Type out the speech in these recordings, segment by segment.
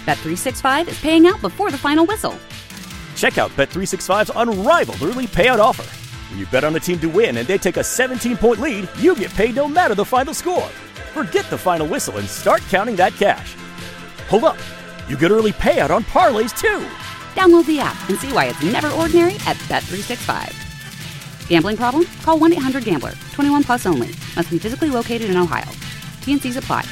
Bet365 is paying out before the final whistle. Check out Bet365's unrivaled early payout offer. When you bet on a team to win and they take a 17-point lead, you get paid no matter the final score. Forget the final whistle and start counting that cash. Hold up. You get early payout on parlays, too. Download the app and see why it's never ordinary at Bet365. Gambling problem? Call 1-800-GAMBLER. 21 plus only. Must be physically located in Ohio. T&Cs apply.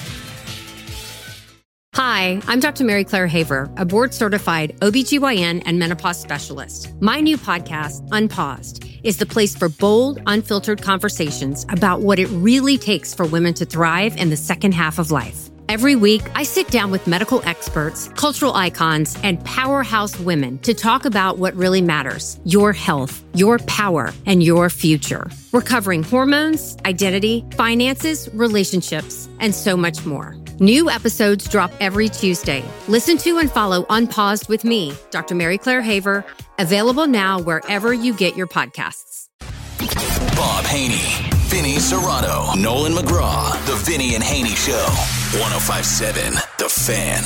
Hi, I'm Dr. Mary Claire Haver, a board-certified OBGYN and menopause specialist. My new podcast, Unpaused, is the place for bold, unfiltered conversations about what it really takes for women to thrive in the second half of life. Every week, I sit down with medical experts, cultural icons, and powerhouse women to talk about what really matters: your health, your power, and your future. We're covering hormones, identity, finances, relationships, and so much more. New episodes drop every Tuesday. Listen to and follow Unpaused with me, Dr. Mary Claire Haver, available now wherever you get your podcasts. Bob Haney, Vinny Serrato, Nolan McGraw, The Vinny and Haney Show. 105.7 The Fan.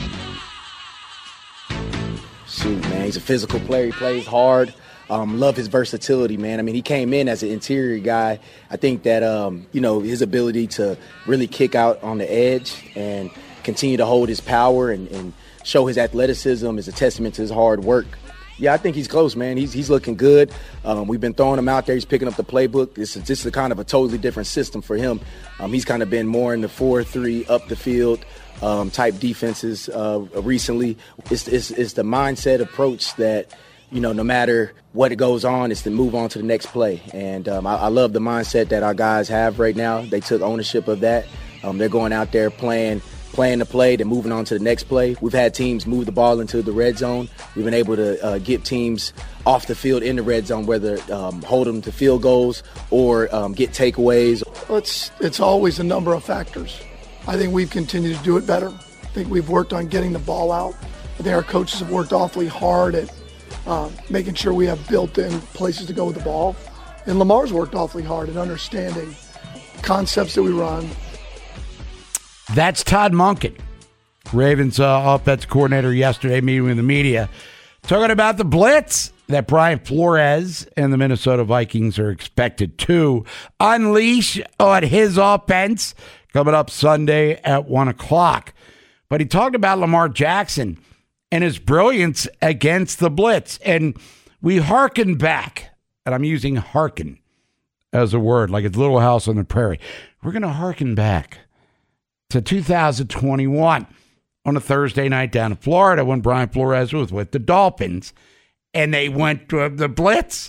Shoot, man, he's a physical player. He plays hard. Love his versatility, man. I mean, he came in as an interior guy. I think that, his ability to really kick out on the edge and continue to hold his power and show his athleticism is a testament to his hard work. Yeah, I think he's close, man. He's looking good. We've been throwing him out there. He's picking up the playbook. This is kind of a totally different system for him. He's kind of been more in the 4-3 up the field type defenses recently. It's the mindset approach that, no matter what it goes on, it's to move on to the next play. And I love the mindset that our guys have right now. They took ownership of that. They're going out there playing the play, then moving on to the next play. We've had teams move the ball into the red zone. We've been able to get teams off the field in the red zone, whether hold them to field goals or get takeaways. It's always a number of factors. I think we've continued to do it better. I think we've worked on getting the ball out. I think our coaches have worked awfully hard at making sure we have built-in places to go with the ball. And Lamar's worked awfully hard at understanding concepts that we run. That's Todd Monken, Ravens offensive coordinator, yesterday meeting with the media, talking about the blitz that Brian Flores and the Minnesota Vikings are expected to unleash on his offense coming up Sunday at 1 o'clock. But he talked about Lamar Jackson and his brilliance against the blitz. And we hearken back, and I'm using hearken as a word, like it's Little House on the Prairie. We're going to hearken back to 2021 on a Thursday night down in Florida when Brian Flores was with the Dolphins, and they went to the blitz.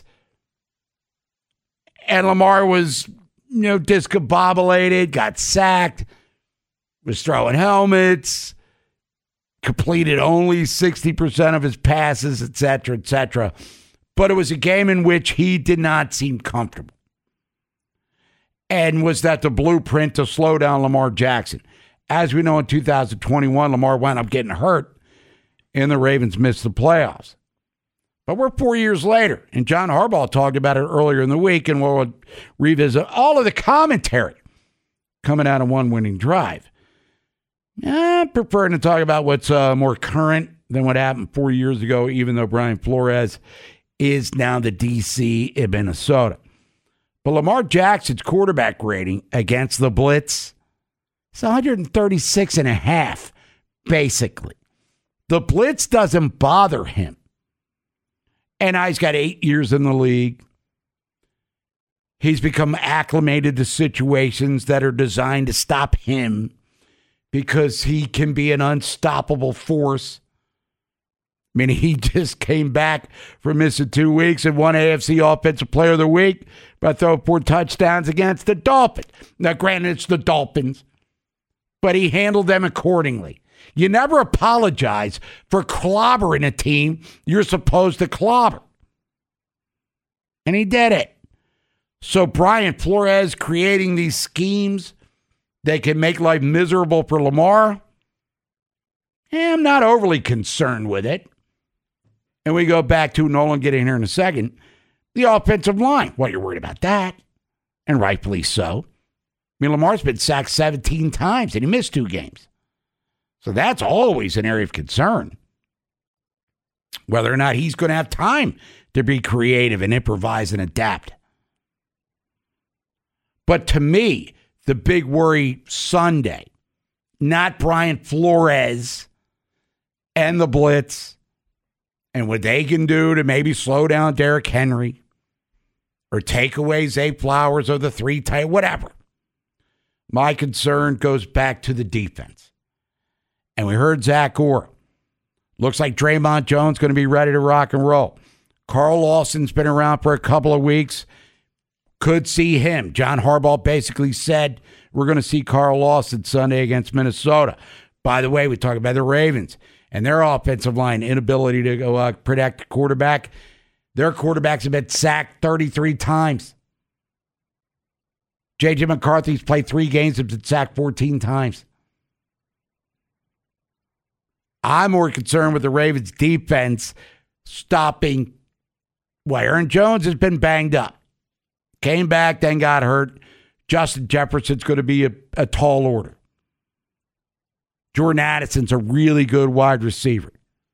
And Lamar was, discombobulated, got sacked, was throwing helmets, completed only 60% of his passes, et cetera, et cetera. But it was a game in which he did not seem comfortable. And was that the blueprint to slow down Lamar Jackson? As we know, in 2021, Lamar wound up getting hurt, and the Ravens missed the playoffs. But we're 4 years later, and John Harbaugh talked about it earlier in the week, and we'll revisit all of the commentary coming out of one winning drive. I'm preferring to talk about what's more current than what happened 4 years ago, even though Brian Flores is now the DC in Minnesota. But Lamar Jackson's quarterback rating against the blitz is 136.5, basically. The blitz doesn't bother him. And he's got 8 years in the league. He's become acclimated to situations that are designed to stop him because he can be an unstoppable force. I mean, he just came back from missing 2 weeks and won AFC Offensive Player of the Week by throwing 4 touchdowns against the Dolphins. Now, granted, it's the Dolphins, but he handled them accordingly. You never apologize for clobbering a team you're supposed to clobber. And he did it. So Brian Flores creating these schemes that can make life miserable for Lamar, I'm not overly concerned with it. And we go back to Nolan getting here in a second. The offensive line. Well, you're worried about that. And rightfully so. I mean, Lamar's been sacked 17 times and he missed 2 games. So that's always an area of concern. Whether or not he's going to have time to be creative and improvise and adapt. But to me, the big worry Sunday, not Brian Flores and the blitz and what they can do to maybe slow down Derrick Henry or take away Zay Flowers or the 3 tight, whatever. My concern goes back to the defense. And we heard Zach Orr. Looks like Draymond Jones going to be ready to rock and roll. Carl Lawson's been around for a couple of weeks. Could see him. John Harbaugh basically said we're going to see Carl Lawson Sunday against Minnesota. By the way, we talk about the Ravens and their offensive line inability to go protect the quarterback. Their quarterbacks have been sacked 33 times. J.J. McCarthy's played 3 games and been sacked 14 times. I'm more concerned with the Ravens' defense stopping. Well, Aaron Jones has been banged up. Came back, then got hurt. Justin Jefferson's going to be a tall order. Jordan Addison's a really good wide receiver.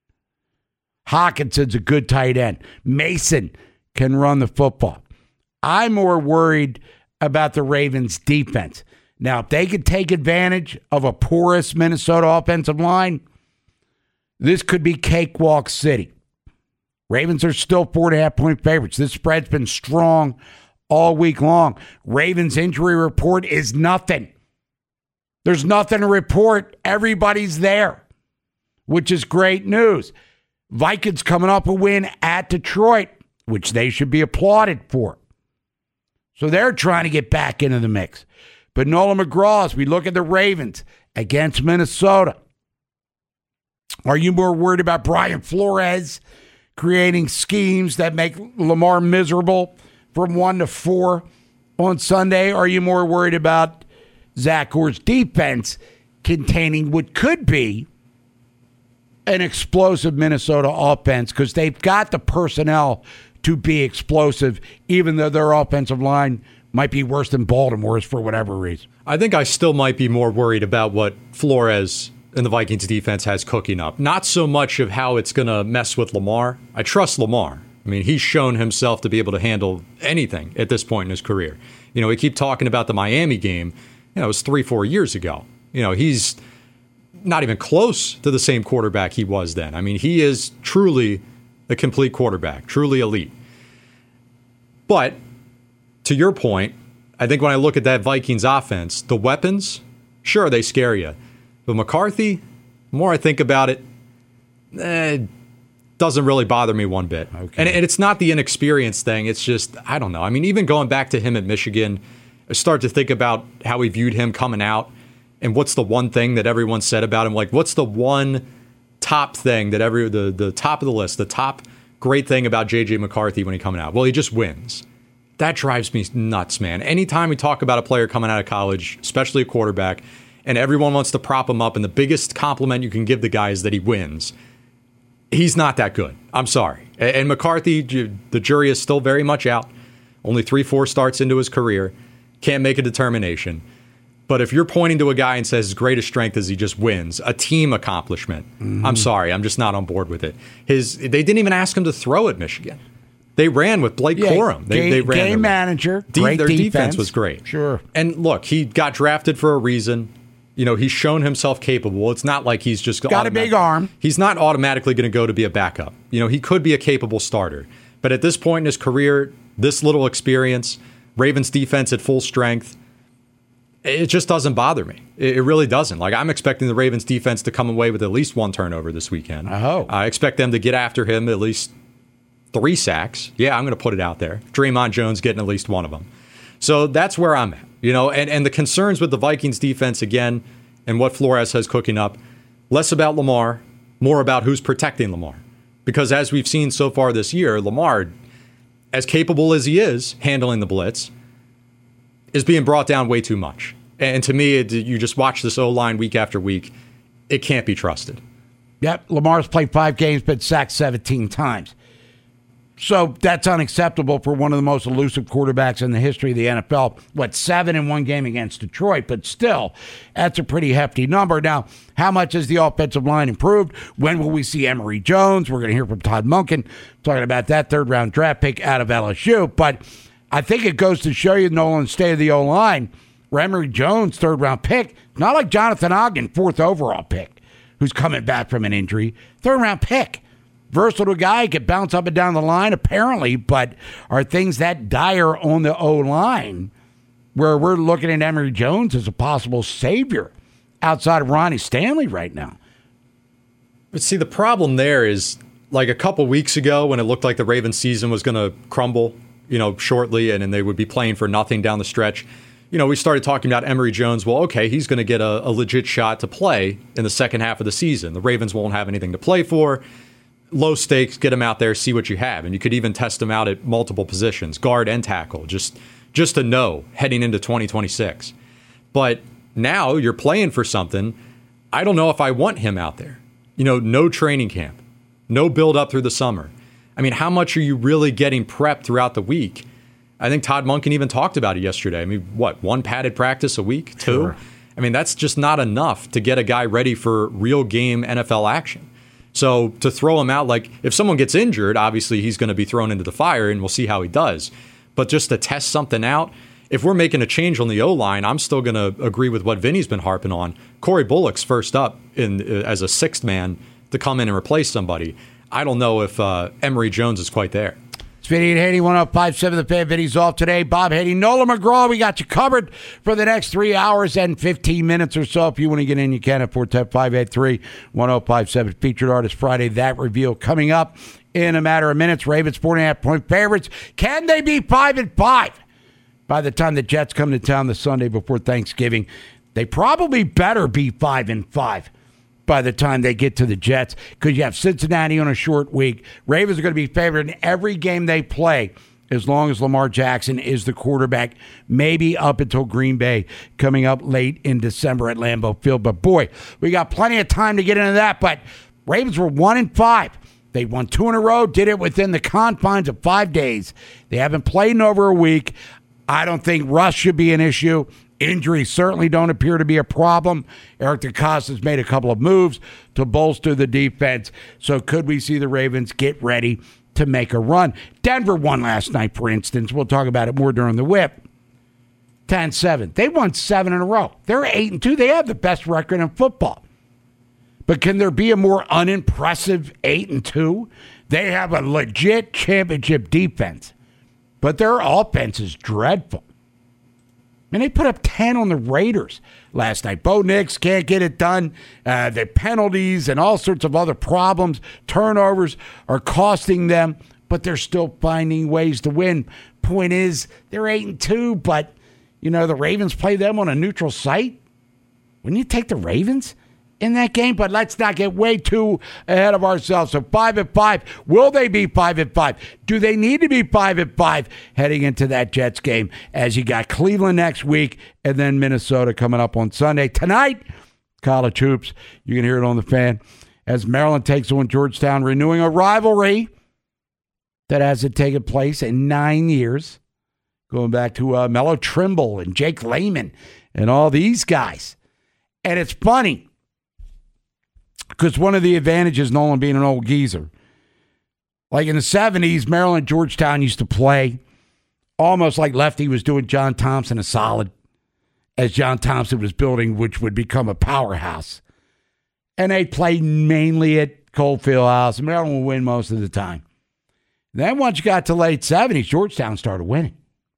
Hawkinson's a good tight end. Mason can run the football. I'm more worried about the Ravens' defense. Now, if they could take advantage of a porous Minnesota offensive line, this could be cakewalk city. Ravens are still 4.5-point favorites. This spread's been strong all week long. Ravens injury report is nothing. There's nothing to report. Everybody's there, which is great news. Vikings coming off a win at Detroit, which they should be applauded for. So they're trying to get back into the mix. But Nolan McGraw, as we look at the Ravens against Minnesota, are you more worried about Brian Flores creating schemes that make Lamar miserable from 1 to 4 on Sunday? Or are you more worried about Zach Orr's defense containing what could be an explosive Minnesota offense? Because they've got the personnel to be explosive, even though their offensive line might be worse than Baltimore's for whatever reason. I think I still might be more worried about what Flores and the Vikings defense has cooking up. Not so much of how it's going to mess with Lamar. I trust Lamar. I mean, he's shown himself to be able to handle anything at this point in his career. You know, we keep talking about the Miami game. You know, it was 3-4 years ago. You know, he's not even close to the same quarterback he was then. I mean, he is truly a complete quarterback, truly elite. But to your point, I think when I look at that Vikings offense, the weapons, sure, they scare you. But McCarthy, the more I think about it, doesn't really bother me one bit. Okay. And it's not the inexperience thing. It's just, I don't know. I mean, even going back to him at Michigan, I start to think about how we viewed him coming out and what's the one thing that everyone said about him. Like, what's the one top thing that the top of the list, the top great thing about J.J. McCarthy when he coming out? Well, he just wins. That drives me nuts, man. Anytime we talk about a player coming out of college, especially a quarterback, and everyone wants to prop him up, and the biggest compliment you can give the guy is that he wins. He's not that good. I'm sorry. And McCarthy, the jury is still very much out. Only 3-4 starts into his career. Can't make a determination. But if you're pointing to a guy and says his greatest strength is he just wins, a team accomplishment, I'm sorry. I'm just not on board with it. They didn't even ask him to throw at Michigan. They ran with Blake Corum. They ran game manager. Great their defense. Defense was great. Sure. And look, he got drafted for a reason. You know, he's shown himself capable. It's not like he's just got a big arm. He's not automatically going to go to be a backup. You know, he could be a capable starter. But at this point in his career, this little experience, Ravens defense at full strength, it just doesn't bother me. It really doesn't. Like, I'm expecting the Ravens defense to come away with at least 1 turnover this weekend. I expect them to get after him at least 3 sacks. Yeah, I'm going to put it out there. Draymond Jones getting at least 1 of them. So that's where I'm at. You know, and the concerns with the Vikings defense, again, and what Flores has cooking up, less about Lamar, more about who's protecting Lamar. Because as we've seen so far this year, Lamar, as capable as he is handling the blitz, is being brought down way too much. And to me, you just watch this O-line week after week, it can't be trusted. Yep, Lamar's played 5 games, been sacked 17 times. So that's unacceptable for one of the most elusive quarterbacks in the history of the NFL. 7 in one game against Detroit, but still, that's a pretty hefty number. Now, how much has the offensive line improved? When will we see Emory Jones? We're going to hear from Todd Monken talking about that third-round draft pick out of LSU. But I think it goes to show you, Nolan, state of the O-line, where Emory Jones, third-round pick, not like Jonathan Ogden, fourth overall pick, who's coming back from an injury, third-round pick. Versatile guy, could bounce up and down the line, apparently, but are things that dire on the O-line where we're looking at Emory Jones as a possible savior outside of Ronnie Stanley right now? But see, the problem there is, like a couple weeks ago when it looked like the Ravens season was going to crumble, shortly, and they would be playing for nothing down the stretch, we started talking about Emory Jones. Well, okay, he's going to get a legit shot to play in the second half of the season. The Ravens won't have anything to play for. Low stakes, get him out there, see what you have. And you could even test him out at multiple positions, guard and tackle, just to know heading into 2026. But now you're playing for something. I don't know if I want him out there. No training camp, no build up through the summer. I mean, how much are you really getting prepped throughout the week? I think Todd Monken even talked about it yesterday. I mean, one padded practice a week? 2? Sure. I mean, that's just not enough to get a guy ready for real game NFL action. So to throw him out, like if someone gets injured, obviously he's going to be thrown into the fire and we'll see how he does. But just to test something out, if we're making a change on the O-line, I'm still going to agree with what Vinny's been harping on. Corey Bullock's first up as a sixth man to come in and replace somebody. I don't know if Emory Jones is quite there. It's Vinny and Haney, 105.7 The Fan. Vinny's off today. Bob Haney, Nolan McGraw, we got you covered for the next 3 hours and 15 minutes or so. If you want to get in, you can at 410-583-1057. Featured Artist Friday, that reveal coming up in a matter of minutes. Ravens 4.5-point favorites. Can they be 5-5 by the time the Jets come to town the Sunday before Thanksgiving? They probably better be 5-5 by the time they get to the Jets, because you have Cincinnati on a short week. Ravens are going to be favored in every game they play as long as Lamar Jackson is the quarterback, maybe up until Green Bay coming up late in December at Lambeau Field. But boy, we got plenty of time to get into that. But Ravens were 1-5. They won 2 in a row, did it within the confines of 5 days. They haven't played in over a week. I don't think rust should be an issue. Injuries certainly don't appear to be a problem. Eric DeCosta's made a couple of moves to bolster the defense. So could we see the Ravens get ready to make a run? Denver won last night, for instance. We'll talk about it more during the whip. 10-7. They won 7 in a row. They're 8-2. They have the best record in football. But can there be a more unimpressive 8-2? They have a legit championship defense. But their offense is dreadful. And they put up 10 on the Raiders last night. Bo Nix can't get it done. The penalties and all sorts of other problems, turnovers are costing them, but they're still finding ways to win. Point is, they're 8-2, but, the Ravens play them on a neutral site. Wouldn't you take the Ravens in that game? But let's not get way too ahead of ourselves. So 5-5. Will they be 5-5? Do they need to be 5-5 heading into that Jets game, as you got Cleveland next week and then Minnesota coming up on Sunday? Tonight, college hoops. You can hear it on the Fan as Maryland takes on Georgetown, renewing a rivalry that hasn't taken place in 9 years, going back to Melo Trimble and Jake Layman and all these guys. And it's funny, because one of the advantages, Nolan being an old geezer, like in the 70s, Maryland, Georgetown used to play almost like Lefty was doing John Thompson a solid, as John Thompson was building, which would become a powerhouse. And they played mainly at Coalfield House. Maryland would win most of the time. Then once you got to late 70s, Georgetown started winning.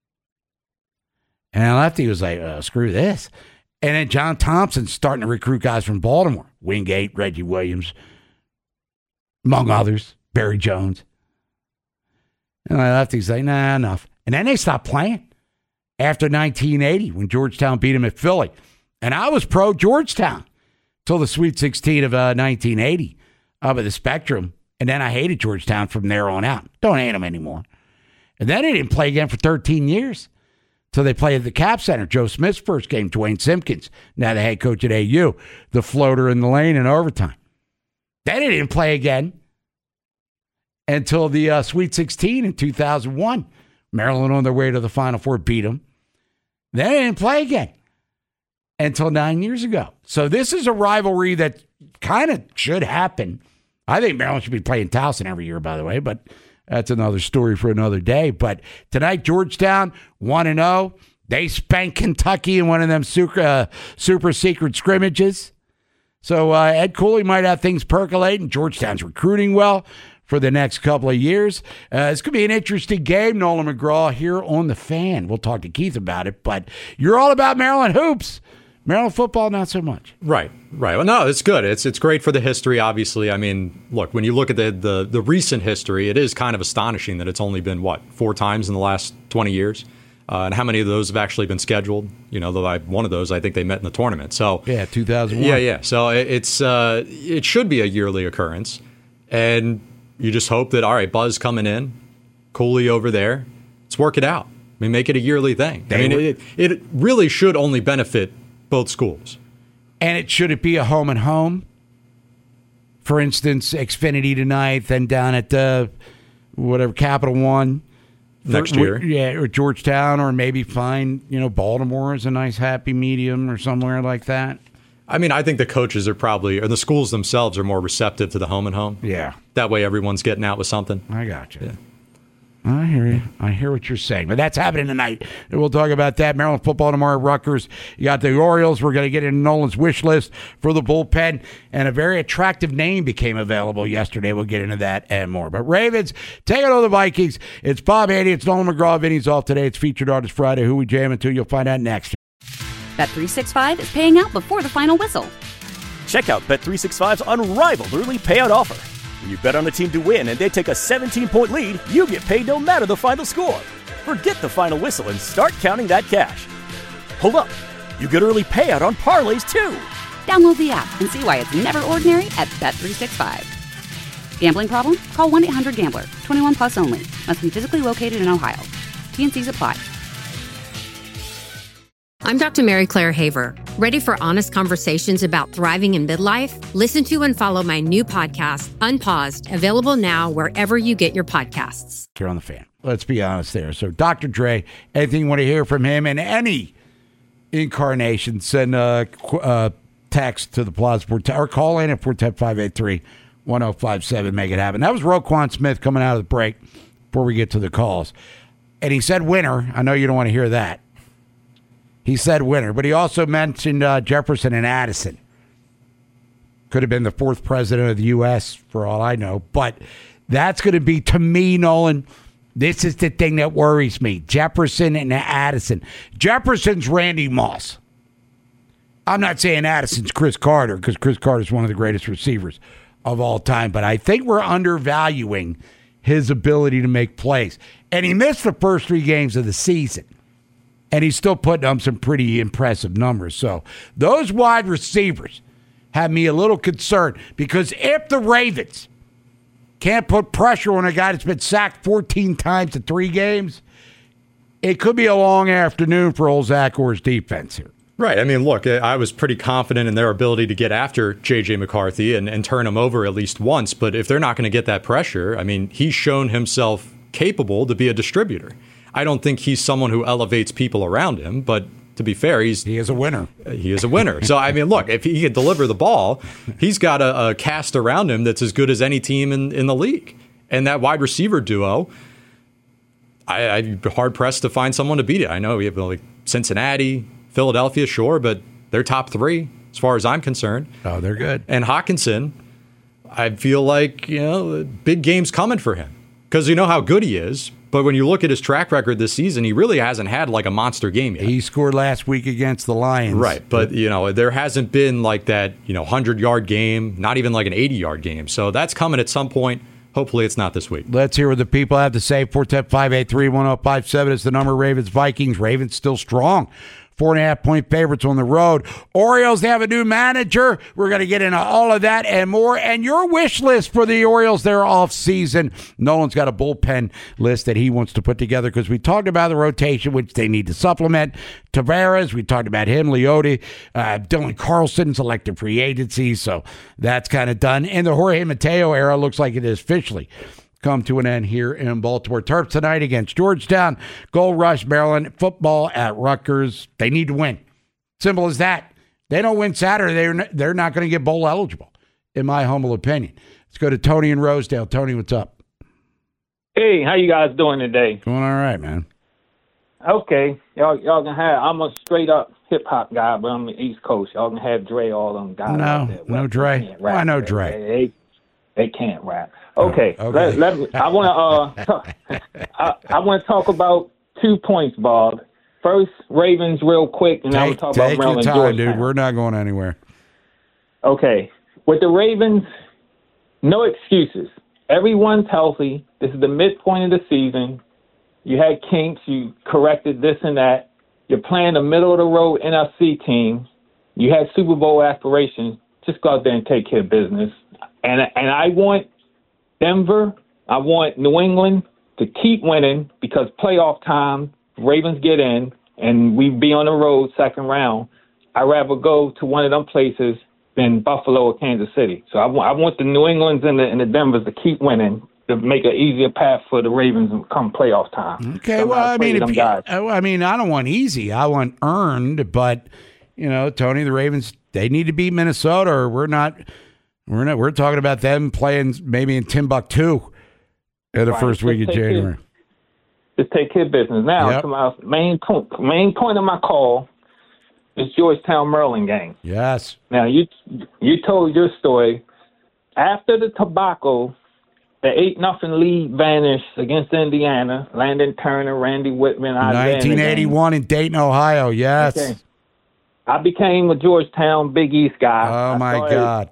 And Lefty was like, screw this. And then John Thompson's starting to recruit guys from Baltimore. Wingate, Reggie Williams, among others, Barry Jones. And I left, he's like, nah, enough. And then they stopped playing after 1980 when Georgetown beat them at Philly. And I was pro Georgetown till the Sweet 16 of 1980 up at the Spectrum. And then I hated Georgetown from there on out. Don't hate them anymore. And then they didn't play again for 13 years. So they played at the Cap Center. Joe Smith's first game, Dwayne Simpkins, now the head coach at AU, the floater in the lane in overtime. Then they didn't play again until the Sweet 16 in 2001. Maryland on their way to the Final Four beat them. Then they didn't play again until 9 years ago. So this is a rivalry that kind of should happen. I think Maryland should be playing Towson every year, by the way, but that's another story for another day. But tonight, Georgetown 1-0. They spanked Kentucky in one of them super secret scrimmages. So Ed Cooley might have things percolating. Georgetown's recruiting well for the next couple of years. It's going to be an interesting game, Nolan McGraw, here on The Fan. We'll talk to Keith about it, but you're all about Maryland hoops. Maryland football, not so much. Right. Well, no, it's good. It's great for the history, obviously. I mean, look, when you look at the recent history, it is kind of astonishing that it's only been, 4 times in the last 20 years? And how many of those have actually been scheduled? One of those, I think they met in the tournament. So yeah, 2001. Yeah. So it should be a yearly occurrence. And you just hope that, all right, Buzz coming in, Cooley over there, let's work it out. I mean, make it a yearly thing. It really should only benefit both schools. And should it be a home and home? For instance, Xfinity tonight, then down at Capital One next year. Yeah, or Georgetown, or maybe find, Baltimore as a nice happy medium or somewhere like that. I mean, I think the coaches are the schools themselves are more receptive to the home and home. Yeah. That way everyone's getting out with something. I got you. Yeah. I hear you. I hear what you're saying. But that's happening tonight. And we'll talk about that. Maryland football tomorrow at Rutgers. You got the Orioles. We're going to get into Nolan's wish list for the bullpen. And a very attractive name became available yesterday. We'll get into that and more. But Ravens, take it on the Vikings. It's Bob Haney. It's Nolan McGraw. Vinny's off today. It's Featured Artist Friday. Who we jamming to? You'll find out next. Bet365 is paying out before the final whistle. Check out Bet365's unrivaled early payout offer. When you bet on a team to win and they take a 17-point lead, you get paid no matter the final score. Forget the final whistle and start counting that cash. Hold up. You get early payout on parlays, too. Download the app and see why it's never ordinary at Bet365. Gambling problem? Call 1-800-GAMBLER. 21 plus only. Must be physically located in Ohio. T&Cs apply. I'm Dr. Mary Claire Haver. Ready for honest conversations about thriving in midlife? Listen to and follow my new podcast, Unpaused, available now wherever you get your podcasts. Here on The Fan. Let's be honest there. So Dr. Dre, anything you want to hear from him in any incarnation, send a text to the Plaza or call in at 410-583-1057. Make it happen. That was Roquan Smith coming out of the break before we get to the calls. And he said winner. I know you don't want to hear that. He said winner, but he also mentioned Jefferson and Addison. Could have been the 4th president of the U.S., for all I know. But that's going to be, to me, Nolan, this is the thing that worries me. Jefferson and Addison. Jefferson's Randy Moss. I'm not saying Addison's Chris Carter, because Chris Carter is one of the greatest receivers of all time. But I think we're undervaluing his ability to make plays. And he missed the first 3 games of the season. And he's still putting up some pretty impressive numbers. So those wide receivers have me a little concerned, because if the Ravens can't put pressure on a guy that's been sacked 14 times in 3 games, it could be a long afternoon for old Zach Orr's defense here. Right. I mean, look, I was pretty confident in their ability to get after J.J. McCarthy and turn him over at least once. But if they're not going to get that pressure, I mean, he's shown himself capable to be a distributor. I don't think he's someone who elevates people around him, but to be fair, he is a winner. He is a winner. So, I mean, look, if he can deliver the ball, he's got a cast around him that's as good as any team in the league. And that wide receiver duo, I'm hard-pressed to find someone to beat it. I know we have Cincinnati, Philadelphia, sure, but they're top 3 as far as I'm concerned. Oh, they're good. And Hawkinson, I feel like, big games coming for him, because you know how good he is. But when you look at his track record this season, he really hasn't had like a monster game yet. He scored last week against the Lions. Right. But, there hasn't been like that, 100-yard game, not even like an 80-yard game. So that's coming at some point. Hopefully it's not this week. Let's hear what the people have to say. 410-583-1057 is the number. Ravens, Vikings. Ravens still strong. 4.5-point favorites on the road. Orioles, they have a new manager. We're going to get into all of that and more. And your wish list for the Orioles, their offseason. Nolan's got a bullpen list that he wants to put together, because we talked about the rotation, which they need to supplement. Tavares, we talked about him. Leote, Dylan Carlson, selected free agency. So that's kind of done. And the Jorge Mateo era looks like it is officially come to an end here in Baltimore. Terps tonight against Georgetown. Gold Rush, Maryland. Football at Rutgers. They need to win. Simple as that. They don't win Saturday, they're not going to get bowl eligible, in my humble opinion. Let's go to Tony in Rosedale. Tony, what's up? Hey, how you guys doing today? Doing all right, man. Okay, y'all can have. I'm a straight up hip hop guy, but I'm the East Coast. Y'all can have Dre, all them guys. No Dre. Why no Dre? They can't rap. Okay, okay. Let me, I want to talk about 2 points, Bob. First, Ravens real quick, and I will talk about Maryland. Take your time, dude. We're not going anywhere. Okay. With the Ravens, no excuses. Everyone's healthy. This is the midpoint of the season. You had kinks. You corrected this and that. You're playing a middle-of-the-road NFC team. You had Super Bowl aspirations. Just go out there and take care of business. And I want Denver, I want New England to keep winning because playoff time, Ravens get in, and we be on the road second round. I'd rather go to one of them places than Buffalo or Kansas City. So I want the New Englands and the Denvers to keep winning to make an easier path for the Ravens come playoff time. Okay, so well, I mean, I don't want easy. I want earned. But Tony, the Ravens, they need to beat Minnesota, or we're not. We're talking about them playing maybe in Timbuktu in the first week of January. Just take care of business. Now, to my main point of my call is Georgetown Maryland game. Yes. Now, you told your story. After the tobacco, the 8-0 lead vanished against Indiana. Landon Turner, Randy Whitman. 1981 in Dayton, Ohio. Yes. Okay. I became a Georgetown Big East guy. Oh, my God.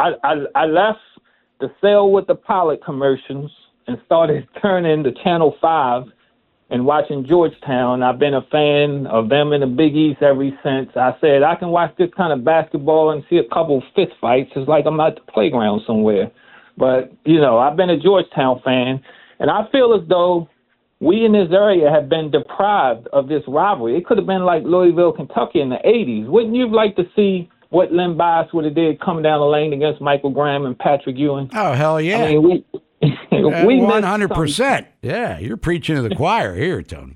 I left the Sail with the Pilot commercials and started turning to Channel 5 and watching Georgetown. I've been a fan of them in the Big East ever since. I said, I can watch this kind of basketball and see a couple fist fights. It's like I'm at the playground somewhere. But, I've been a Georgetown fan, and I feel as though we in this area have been deprived of this rivalry. It could have been like Louisville, Kentucky in the 80s. Wouldn't you like to see what Len Bias would have did coming down the lane against Michael Graham and Patrick Ewing? Oh, hell yeah. I mean, we 100%. Yeah, you're preaching to the choir here, Tony.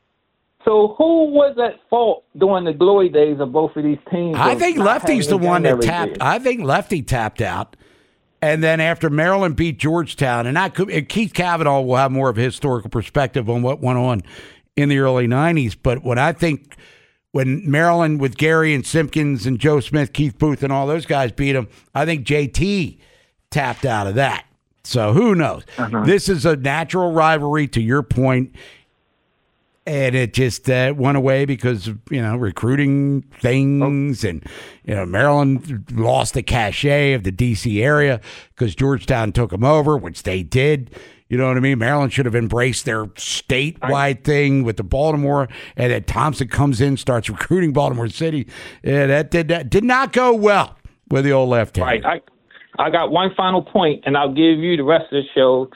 So who was at fault during the glory days of both of these teams? I think Lefty's the one that tapped. I think Lefty tapped out. And then after Maryland beat Georgetown, and Keith Cavanaugh will have more of a historical perspective on what went on in the early 90s. But when Maryland with Gary and Simpkins and Joe Smith, Keith Booth, and all those guys beat them, I think JT tapped out of that. So who knows? This is a natural rivalry, to your point. And it just went away because of, recruiting things. And, Maryland lost the cachet of the D.C. area because Georgetown took them over, which they did. You know what I mean? Maryland should have embraced their statewide thing with the Baltimore. And then Thompson comes in, starts recruiting Baltimore City. Yeah, that did not go well with the old left hand. Right. I got one final point, and I'll give you the rest of the show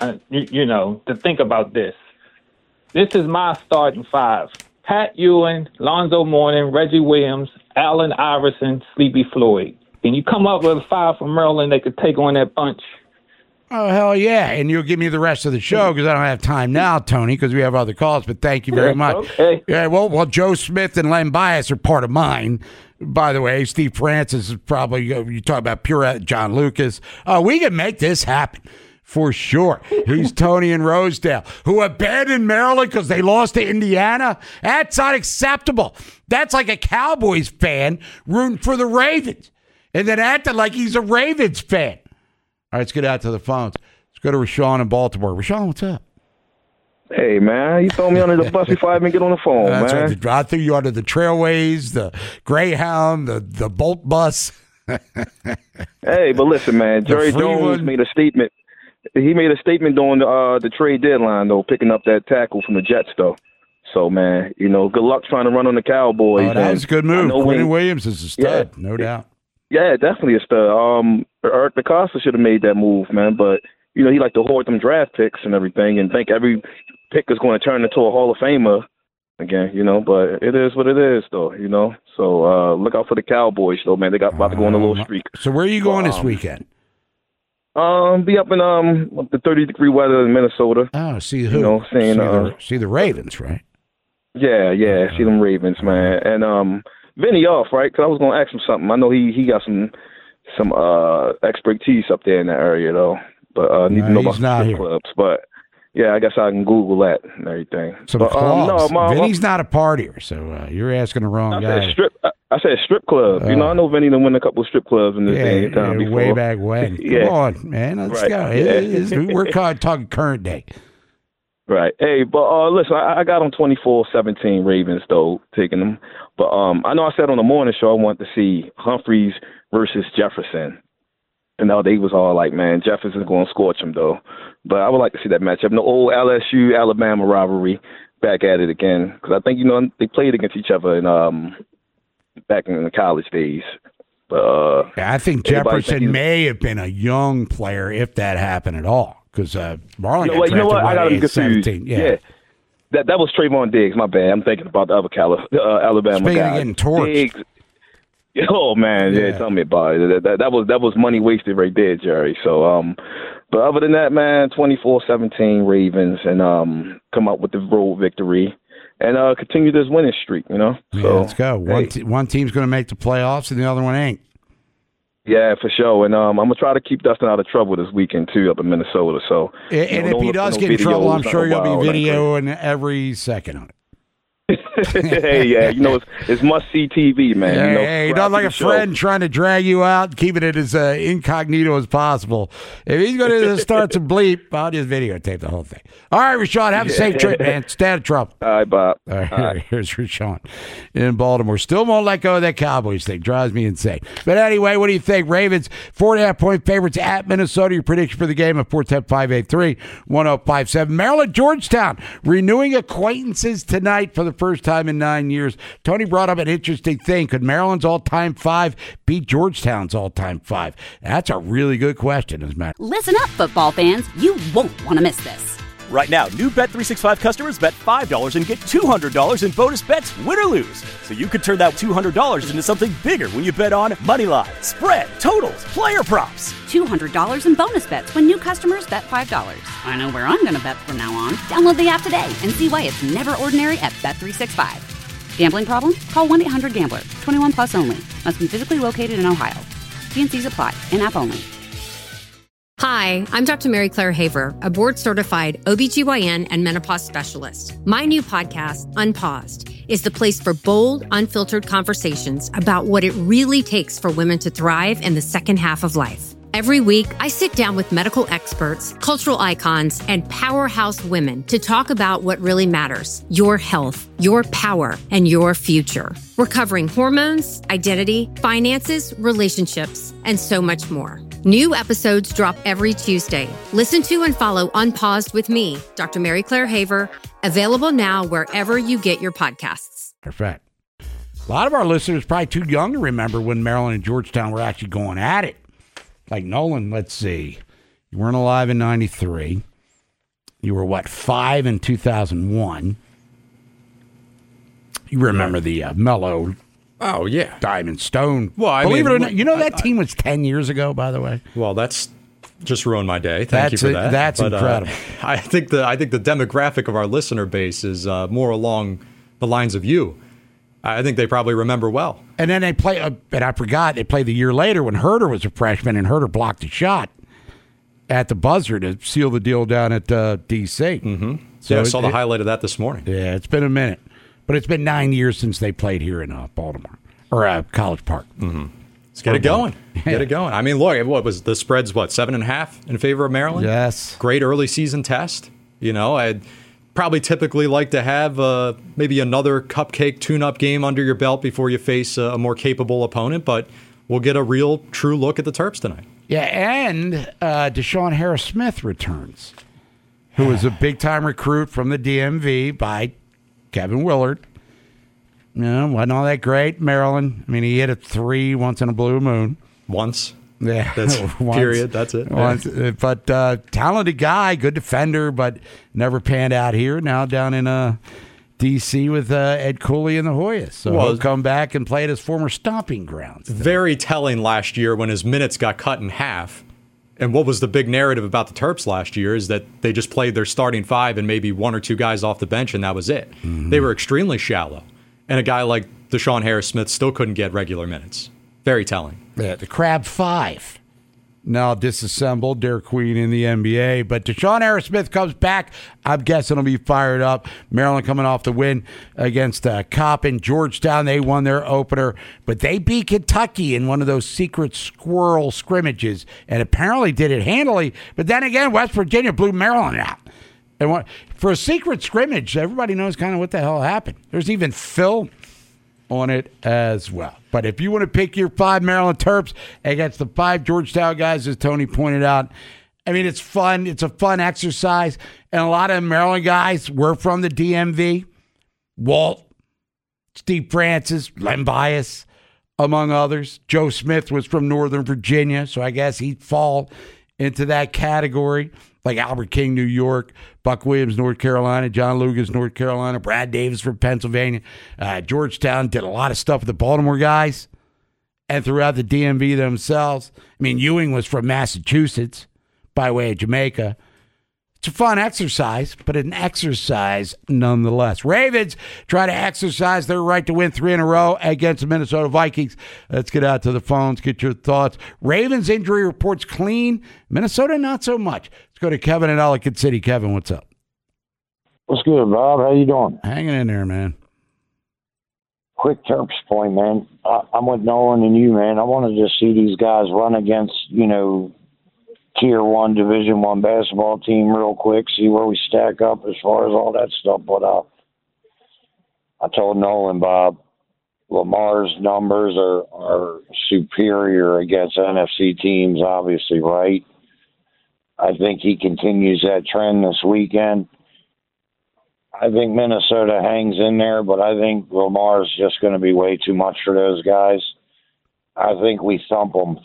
to think about this. This is my starting five. Pat Ewing, Lonzo Mourning, Reggie Williams, Allen Iverson, Sleepy Floyd. Can you come up with a five from Maryland that could take on that bunch? Oh, hell yeah. And you'll give me the rest of the show because I don't have time now, Tony, because we have other calls. But thank you very much. Okay. Yeah, well, Joe Smith and Len Bias are part of mine. By the way, Steve Francis is probably, you talk about pure John Lucas. We can make this happen. For sure. He's Tony in Rosedale, who abandoned Maryland because they lost to Indiana. That's unacceptable. That's like a Cowboys fan rooting for the Ravens and then acting like he's a Ravens fan. All right, let's get out to the phones. Let's go to Rashawn in Baltimore. Rashawn, what's up? Hey, man, you throw me under the bus before I even get on the phone, That's man. Right. I threw you under the Trailways, the Greyhound, the Bolt bus. Hey, but listen, man, Jerry Jones made a statement. He made a statement during the trade deadline, though, picking up that tackle from the Jets, though. So, man, good luck trying to run on the Cowboys. Oh, that was a good move. Quentin Williams is a stud, no doubt. Yeah, definitely a stud. Eric DeCosta should have made that move, man. But, he like to hoard them draft picks and everything and think every pick is going to turn into a Hall of Famer again, But it is what it is, though, So look out for the Cowboys, though, man. They got about to go on a little streak. So where are you going this weekend? Be up in the 30-degree weather in Minnesota. Oh, see who? You know, seeing see the Ravens, right? Yeah, see them Ravens, man. And Vinny off, right? Because I was gonna ask him something. I know he got some expertise up there in that area, though. But need to know about some strip clubs. But yeah, I guess I can Google that and everything. Some clubs. Vinny's not a partier, so you're asking the wrong guy. I said strip club. I know Vinny done win a couple of strip clubs in this day and time before. Way back when. Come on, man. Let's go. We're talking current day. Right. Hey, but listen, I got them 24-17 Ravens, though, taking them. But I know I said on the morning show I wanted to see Humphreys versus Jefferson. And now they was all like, man, Jefferson's going to scorch him, though. But I would like to see that matchup. The old LSU-Alabama rivalry back at it again. Because I think, they played against each other back in the college days. But I think Jefferson may have been a young player if that happened at all. Because Marlon got drafted I got him confused. 17. Yeah. That was Trayvon Diggs. My bad. I'm thinking about the other Alabama Speaking guy. Of getting torched. Diggs. Oh man, tell me about it. That was money wasted right there, Jerry. So, but other than that, man, 24-17 Ravens, and come up with the road victory, and continue this winning streak. Yeah, so let's go. One team's going to make the playoffs, and the other one ain't. Yeah, for sure. And I'm going to try to keep Dustin out of trouble this weekend, too, up in Minnesota. So, and if he does get in trouble, I'm sure you'll be videoing every second on it. Hey, it's must-see TV, man. Hey, not like a friend trying to drag you out, keeping it as incognito as possible. If he's going to start to bleep, I'll just videotape the whole thing. All right, Rashawn, have a safe trip, man. Stay out of trouble. All right, Bob. All right, here's Rashawn in Baltimore. Still won't let go of that Cowboys thing. Drives me insane. But anyway, what do you think? Ravens, 4.5-point favorites at Minnesota. Your prediction for the game at 410-583-1057. Maryland, Georgetown, renewing acquaintances tonight for the first time in 9 years. Tony brought up an interesting thing. Could Maryland's all-time 5 beat Georgetown's all-time 5? That's a really good question, as a matter. Listen up, football fans. You won't want to miss this. Right now, new Bet365 customers bet $5 and get $200 in bonus bets, win or lose. So you could turn that $200 into something bigger when you bet on moneyline, spread, totals, player props. $200 in bonus bets when new customers bet $5. I know where I'm going to bet from now on. Download the app today and see why it's never ordinary at Bet365. Gambling problem? Call 1-800-GAMBLER. 21 plus only. Must be physically located in Ohio. T&Cs apply. In-app only. Hi, I'm Dr. Mary Claire Haver, a board-certified OBGYN and menopause specialist. My new podcast, Unpaused, is the place for bold, unfiltered conversations about what it really takes for women to thrive in the second half of life. Every week, I sit down with medical experts, cultural icons, and powerhouse women to talk about what really matters: your health, your power, and your future. We're covering hormones, identity, finances, relationships, and so much more. New episodes drop every Tuesday. Listen to and follow Unpaused with me, Dr. Mary Claire Haver, available now wherever you get your podcasts. Perfect. A lot of our listeners are probably too young to remember when Maryland and Georgetown were actually going at it. Like Nolan, let's see. You weren't alive in 93. You were, 5 in 2001. You remember the Mellow... Oh, yeah. Diamond Stone. Well, Believe it or not, that team was 10 years ago, by the way. Well, that's just ruined my day. Thank you for that. That's incredible. I think the demographic of our listener base is more along the lines of you. I think they probably remember well. And then they play, and I forgot, they played the year later when Herter was a freshman, and Herter blocked a shot at the buzzer to seal the deal down at D.C. Mm-hmm. So I saw the highlight of that this morning. Yeah, it's been a minute. But it's been 9 years since they played here in Baltimore, or College Park. Mm-hmm. Let's get it going. Get it going. I mean, look, what was the spread's 7.5 in favor of Maryland? Yes. Great early season test. I'd probably typically like to have maybe another cupcake tune-up game under your belt before you face a more capable opponent, but we'll get a real, true look at the Terps tonight. Yeah, and Deshaun Harris-Smith returns, who was a big-time recruit from the DMV by Kevin Willard. Wasn't all that great. Maryland, I mean, he hit a 3 once in a blue moon. Once. Yeah. That's period. That's it. Once, but talented guy, good defender, but never panned out here. Now down in D.C. with Ed Cooley and the Hoyas. So he'll come back and play at his former stomping grounds. Very telling last year when his minutes got cut in half. And what was the big narrative about the Terps last year is that they just played their starting five and maybe one or two guys off the bench, and that was it. Mm-hmm. They were extremely shallow. And a guy like Deshaun Harris-Smith still couldn't get regular minutes. Very telling. Yeah, the Crab Five. Now disassembled, Dairy Queen in the NBA. But Deshaun Harris-Smith comes back. I'm guessing he'll be fired up. Maryland coming off the win against Coppin. Georgetown, they won their opener. But they beat Kentucky in one of those secret squirrel scrimmages and apparently did it handily. But then again, West Virginia blew Maryland out. And for a secret scrimmage, everybody knows kind of what the hell happened. There's even film on it as well. But if you want to pick your 5 Maryland Terps against the 5 Georgetown guys, as Tony pointed out, I mean, it's fun. It's a fun exercise. And a lot of Maryland guys were from the DMV. Walt, Steve Francis, Len Bias, among others. Joe Smith was from Northern Virginia, so I guess he'd fall into that category. Like Albert King, New York, Buck Williams, North Carolina, John Lucas, North Carolina, Brad Davis from Pennsylvania. Georgetown did a lot of stuff with the Baltimore guys and throughout the DMV themselves. I mean, Ewing was from Massachusetts by way of Jamaica. It's a fun exercise, but an exercise nonetheless. Ravens try to exercise their right to win 3 in a row against the Minnesota Vikings. Let's get out to the phones, get your thoughts. Ravens injury reports clean. Minnesota, not so much. Let's go to Kevin in Ellicott City. Kevin, what's up? What's good, Bob? How you doing? Hanging in there, man. Quick Terps point, man. I'm with Nolan and you, man. I wanted to see these guys run against, Tier 1, Division 1 basketball team real quick, see where we stack up as far as all that stuff. But I told Nolan, Bob, Lamar's numbers are superior against NFC teams, obviously, right? I think he continues that trend this weekend. I think Minnesota hangs in there, but I think Lamar's just going to be way too much for those guys. I think we thump them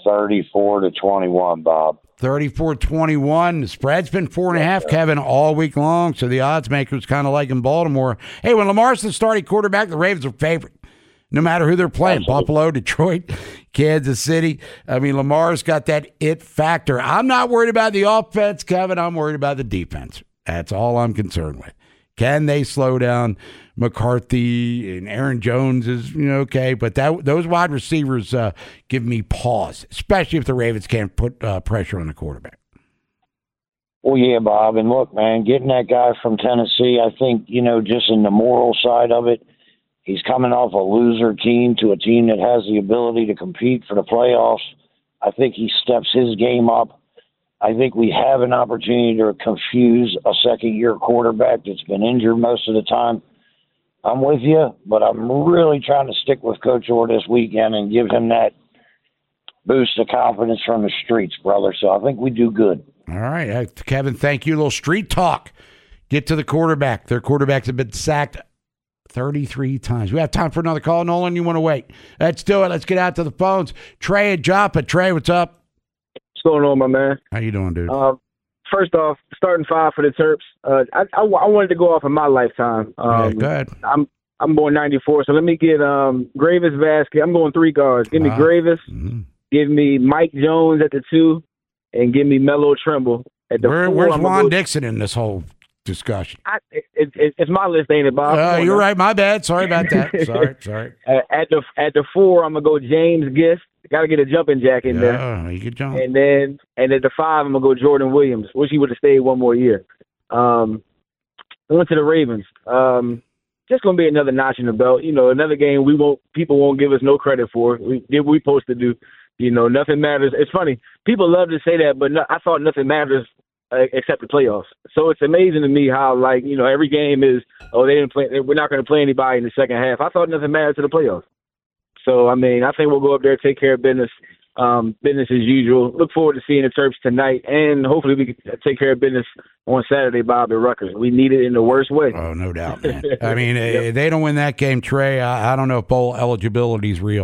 34-21, Bob. 34-21. The spread's been 4.5, Kevin, all week long. So the odds makers kind of like in Baltimore. Hey, when Lamar's the starting quarterback, the Ravens are favorite. No matter who they're playing, absolutely. Buffalo, Detroit, Kansas City. I mean, Lamar's got that it factor. I'm not worried about the offense, Kevin. I'm worried about the defense. That's all I'm concerned with. Can they slow down McCarthy? And Aaron Jones is okay, but those wide receivers give me pause, especially if the Ravens can't put pressure on the quarterback. Well, yeah, Bob, and look, man, getting that guy from Tennessee, I think just in the moral side of it, he's coming off a loser team to a team that has the ability to compete for the playoffs. I think he steps his game up. I think we have an opportunity to confuse a second-year quarterback that's been injured most of the time. I'm with you, but I'm really trying to stick with Coach Orr this weekend and give him that boost of confidence from the streets, brother. So I think we do good. All right. Kevin, thank you. A little street talk. Get to the quarterback. Their quarterbacks have been sacked 33 times. We have time for another call. Nolan, you want to wait? Let's do it. Let's get out to the phones. Trey and Joppa. Trey, what's up? What's going on, my man? How you doing, dude? First off, starting 5 for the Terps. I wanted to go off of my lifetime. Go ahead. I'm born 94, so let me get Gravis, Vasquez. I'm going 3 guards. Give me Gravis. Mm-hmm. Give me Mike Jones at the 2, and give me Melo Trimble at the 4. Where's Juan Dixon in this whole discussion? It's my list, ain't it, Bob? You're right. My bad. Sorry about that. Sorry. At the 4, I'm gonna go James Gift. Got to get a jumping jack in there. You can jump. And at the 5, I'm gonna go Jordan Williams. Wish he would have stayed one more year. Went to the Ravens. Just gonna be another notch in the belt. Another game people won't give us no credit for. We did what we supposed to do. Nothing matters. It's funny. People love to say that, but I thought nothing matters except the playoffs. So it's amazing to me how every game is they didn't play. We're not going to play anybody in the second half. I thought nothing mattered to the playoffs. So, I think we'll go up there, take care of business, business as usual. Look forward to seeing the Terps tonight, and hopefully we can take care of business on Saturday, Bob, at Rutgers. We need it in the worst way. Oh, no doubt, man. If they don't win that game, Trey, I don't know if bowl eligibility is real.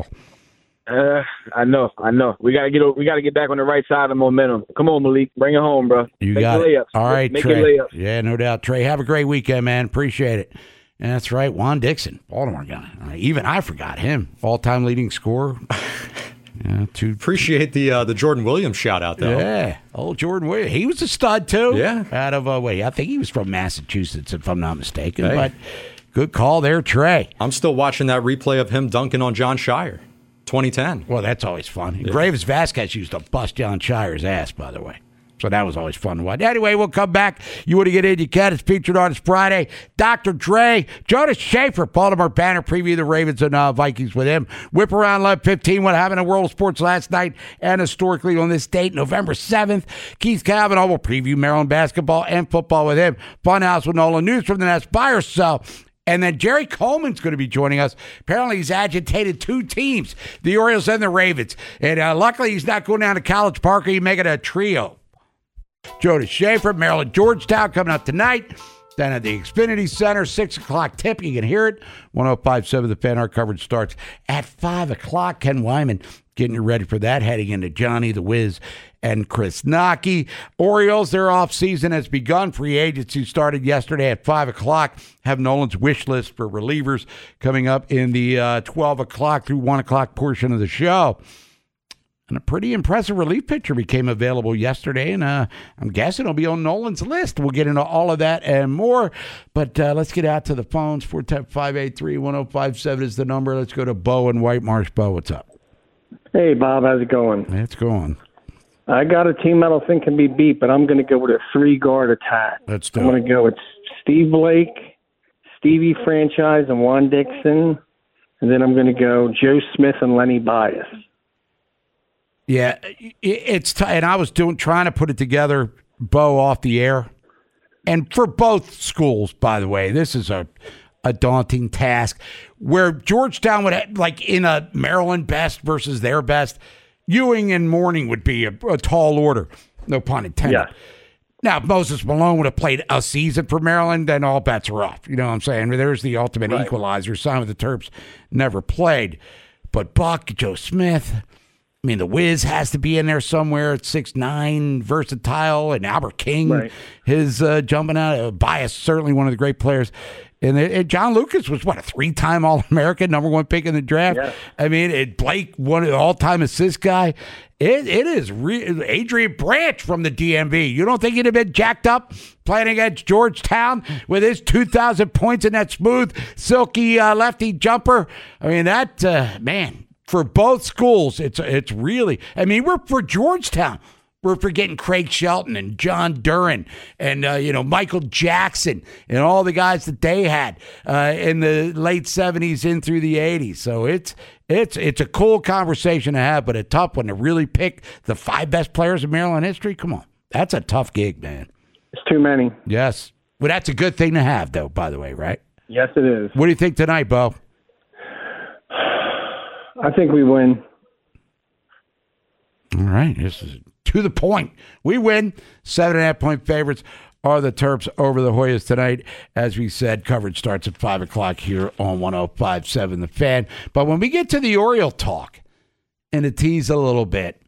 I know. We gotta get back on the right side of momentum. Come on, Malik, bring it home, bro. You Make got it. Layups. All right, Make Trey. Layups. Yeah, no doubt, Trey. Have a great weekend, man. Appreciate it. And that's right, Juan Dixon, Baltimore guy. Even I forgot him. All-time leading scorer. Yeah, Appreciate the Jordan Williams shout out though. Yeah, old Jordan Williams. He was a stud too. Yeah, out of I think he was from Massachusetts, if I'm not mistaken. Hey. But good call there, Trey. I'm still watching that replay of him dunking on John Shire, 2010. Well, that's always fun. Yeah. Graves Vasquez used to bust John Shire's ass, by the way. So that was always fun to watch. Anyway, we'll come back. You want to get in, you can. It's Featured Artist Friday. Dr. Dre, Jonas Schaefer, Baltimore Banner, preview the Ravens and Vikings with him. Whip Around 11:15, what happened in World of Sports last night and historically on this date, November 7th. Keith Cavanaugh will preview Maryland basketball and football with him. Funhouse with Nolan. News from the Nest, buy or sell. And then Jerry Coleman's going to be joining us. Apparently, he's agitated two teams, the Orioles and the Ravens. And luckily, he's not going down to College Park. He's making a trio. Jonas Schaefer, Maryland, Georgetown coming up tonight. Then at the Xfinity Center, 6 o'clock tip. You can hear it. 105.7 The Fan. Our coverage starts at 5 o'clock. Ken Wyman getting you ready for that, heading into Johnny the Wiz and Chris Nocky. Orioles, their offseason has begun. Free agency started yesterday at 5 o'clock. Have Nolan's wish list for relievers coming up in the 12 o'clock through 1 o'clock portion of the show. And a pretty impressive relief pitcher became available yesterday, and I'm guessing it'll be on Nolan's list. We'll get into all of that and more, but let's get out to the phones. 410-583-1057 is the number. Let's go to Bo in White Marsh. Bo, what's up? Hey, Bob, how's it going? It's going. I got a team I don't think can be beat, but I'm going to go with a 3-guard attack. Let's do I'm going to go with Steve Blake, Stevie Franchise, and Juan Dixon, and then I'm going to go Joe Smith and Lenny Bias. Yeah, and I was trying to put it together, Bo, off the air. And for both schools, by the way, this is a daunting task. Where Georgetown would have, like in a Maryland best versus their best, Ewing and Mourning would be a tall order, no pun intended. Yes. Now, if Moses Malone would have played a season for Maryland, then all bets are off. You know what I'm saying? There's the ultimate equalizer. Some of the Terps never played. But Buck, Joe Smith, I mean, the Wiz has to be in there somewhere at 6'9", versatile, and Albert King, his jumping out. Bias, certainly one of the great players. And John Lucas was, a 3-time All-American, number 1 pick in the draft? Yeah. I mean, Blake, one of the all-time assist guy. It is Adrian Branch from the DMV. You don't think he'd have been jacked up playing against Georgetown with his 2,000 points in that smooth, silky lefty jumper? I mean, that, man. For both schools, it's really, I mean, we're for Georgetown. We're forgetting Craig Shelton and John Duran and, Michael Jackson and all the guys that they had in the late 70s in through the 80s. So it's a cool conversation to have, but a tough one to really pick the 5 best players in Maryland history. Come on. That's a tough gig, man. It's too many. Yes. Well, that's a good thing to have, though, by the way, right? Yes, it is. What do you think tonight, Bo? I think we win. All right. This is to the point. We win. 7.5-point favorites are the Terps over the Hoyas tonight. As we said, coverage starts at 5 o'clock here on 105.7 The Fan. But when we get to the Oriole talk and to tease a little bit,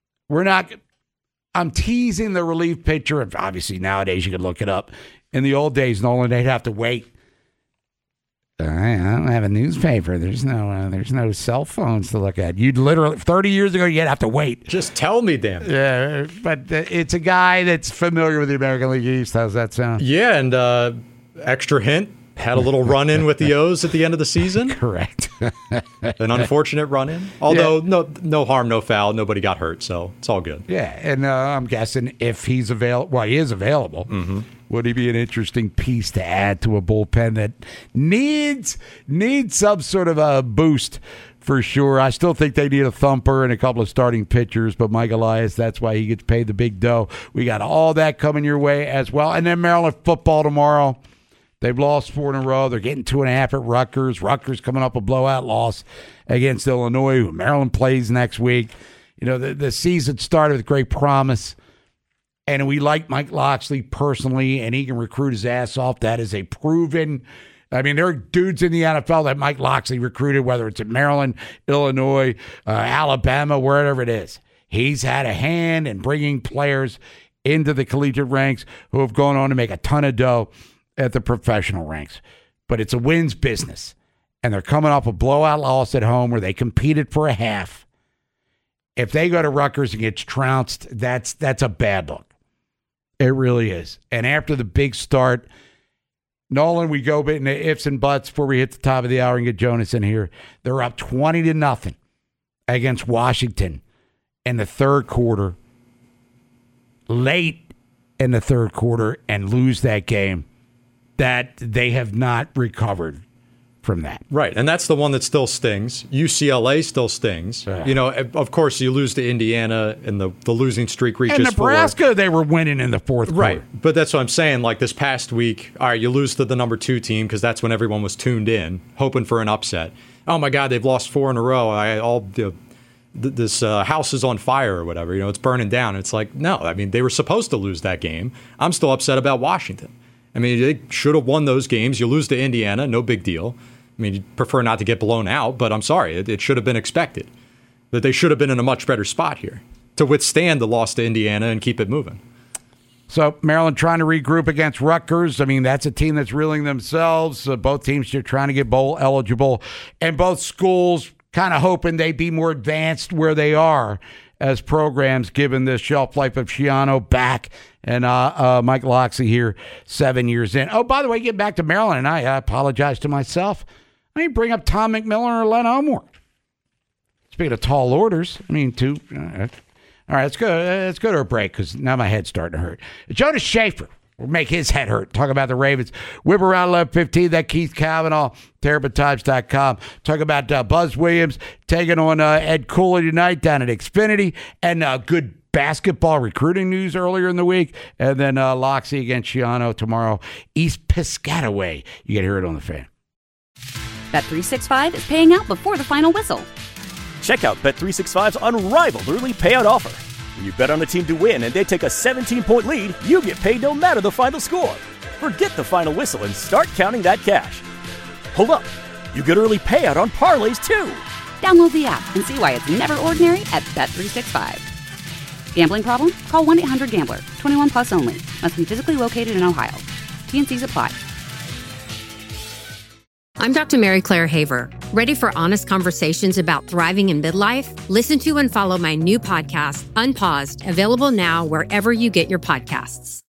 I'm teasing the relief pitcher. Obviously, nowadays you can look it up. In the old days, Nolan, they'd have to wait. I don't have a newspaper. There's no cell phones to look at. You'd literally 30 years ago, you'd have to wait. Just tell me, damn it. Yeah, but it's a guy that's familiar with the American League East. How's that sound? Yeah, and extra hint, had a little run-in with the O's at the end of the season. Correct. An unfortunate run-in. Although no harm, no foul. Nobody got hurt, so it's all good. Yeah, and I'm guessing if he's available, well, he is available. Mm-hmm. Would he be an interesting piece to add to a bullpen that needs some sort of a boost for sure? I still think they need a thumper and a couple of starting pitchers, but Mike Elias, that's why he gets paid the big dough. We got all that coming your way as well. And then Maryland football tomorrow. They've lost 4 in a row. They're getting 2.5 at Rutgers. Rutgers coming up a blowout loss against Illinois, who Maryland plays next week. You know, the season started with great promise. And we like Mike Locksley personally, and he can recruit his ass off. That is a proven. I mean, there are dudes in the NFL that Mike Locksley recruited, whether it's at Maryland, Illinois, Alabama, wherever it is. He's had a hand in bringing players into the collegiate ranks who have gone on to make a ton of dough at the professional ranks. But it's a wins business. And they're coming off a blowout loss at home where they competed for a half. If they go to Rutgers and get trounced, that's a bad look. It really is. And after the big start, Nolan, we go into ifs and buts before we hit the top of the hour and get Jonas in here. They're up 20-0 against Washington in the third quarter, late in the third quarter, and lose that game. That they have not recovered from that. Right, and that's the one that still stings. UCLA still stings. Yeah. You know, of course, you lose to Indiana, and the losing streak reaches and Nebraska, they were winning in the fourth quarter. Right, but that's what I'm saying. Like this past week, all right, you lose to the number 2 team because that's when everyone was tuned in, hoping for an upset. Oh, my God, they've lost 4 in a row. This house is on fire or whatever. You know, it's burning down. It's like, no, I mean, they were supposed to lose that game. I'm still upset about Washington. I mean, they should have won those games. You lose to Indiana, no big deal. I mean, you'd prefer not to get blown out, but I'm sorry. It should have been expected. That they should have been in a much better spot here to withstand the loss to Indiana and keep it moving. So Maryland trying to regroup against Rutgers. I mean, that's a team that's reeling themselves. Both teams are trying to get bowl eligible. And both schools kind of hoping they'd be more advanced where they are as programs, given the shelf life of Schiano back and Mike Locksley here 7 years in. Oh, by the way, get back to Maryland, and I apologize to myself. I didn't bring up Tom McMillan or Len Elmore. Speaking of tall orders, I mean, two. All right, let's go to a break because now my head's starting to hurt. Jonas Schaefer will make his head hurt. Talk about the Ravens. Whip around 11:15. That Keith Cavanaugh, TerrapinTimes.com. Talk about Buzz Williams taking on Ed Cooley tonight down at Xfinity, and good basketball recruiting news earlier in the week, and then Loxley against Schiano tomorrow. East Piscataway. You can hear it on the Fan. Bet365 is paying out before the final whistle. Check out Bet365's unrivaled early payout offer. When you bet on a team to win and they take a 17-point lead, you get paid no matter the final score. Forget the final whistle and start counting that cash. Hold up. You get early payout on parlays, too. Download the app and see why it's never ordinary at Bet365. Gambling problem? Call 1-800-GAMBLER. 21 plus only. Must be physically located in Ohio. T&Cs apply. I'm Dr. Mary Claire Haver. Ready for honest conversations about thriving in midlife? Listen to and follow my new podcast, Unpaused, available now wherever you get your podcasts.